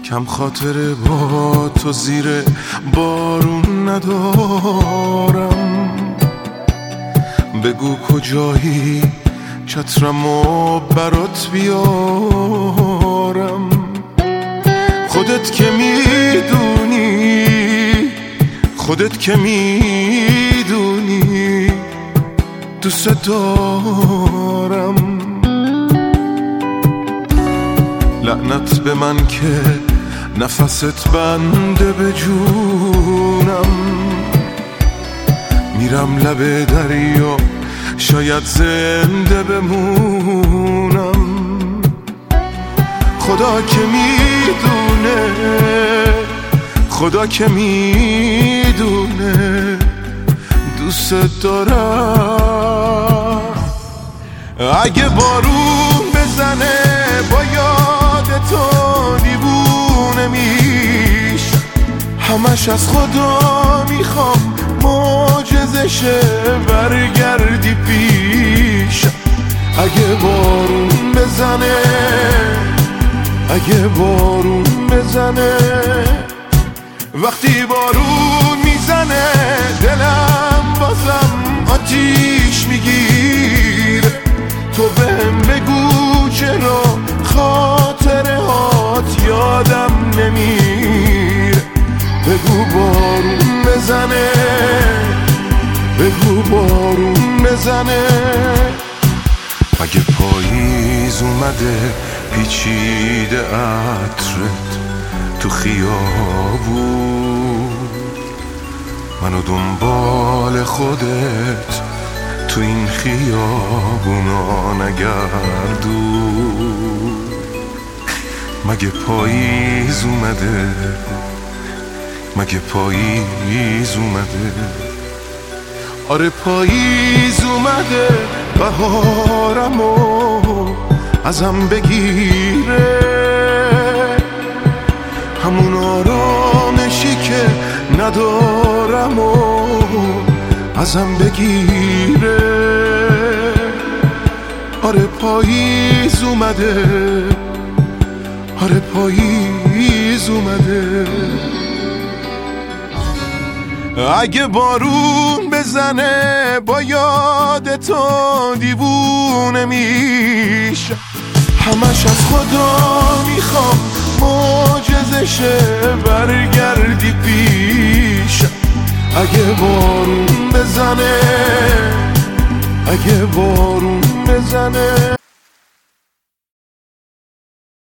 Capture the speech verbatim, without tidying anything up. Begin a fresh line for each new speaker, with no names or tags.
کم خاطره با تو زیر بارون ندارم. بگو کجایی چترمو برات بیارم. خودت که میدونی خودت که میدونی دوست دارم. لعنت به من که نفست بنده به جونم. میرم لب دریا شاید زنده بمونم. خدا که میدونه خدا که میدونه دوست دارم. اگه بارون بزنه با یاد تو دیوونه میش. همش از خدا میخوام معجزه شه برگردی پیش. اگه بارون بزنه اگه بارون بزنه وقتی بارون میزنه دلم بازم آتیش میگیره. تو بهم بگو چرا خاطره هات یادم نمیره. بگو بارون بزنه بگو بارون بزنه. اگه پاییز اومده پیچیده عطرت تو خیابون، منو دنبال خودت تو این خیابونا نگردون. مگه پاییز اومده مگه پاییز اومده؟ آره پاییز اومده بهارمو ازم بگیره. همون آرامشی که ندارم و ازم بگیره. آره پاییز اومده آره پاییز اومده. اگه بارون بزنه با یاد تو دیوونه میشه. همش از خدا میخوام معجزه شه برگردی پیش. اگه بارون بزنه اگه بارون بزنه